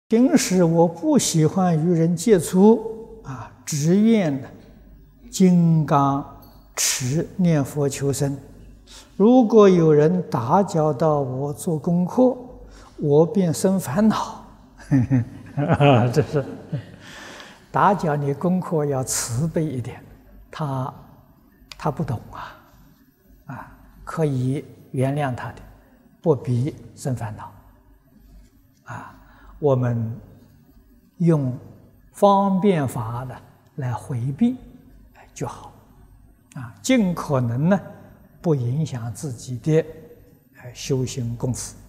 平时我不喜欢与人接触只愿金刚持念佛求生。如果有人打搅到我做功课，我便生烦恼。这是打搅你功课要慈悲一点，他不懂可以原谅他的，不必生烦恼。我们用方便法来回避就好，尽可能不影响自己的修行功夫。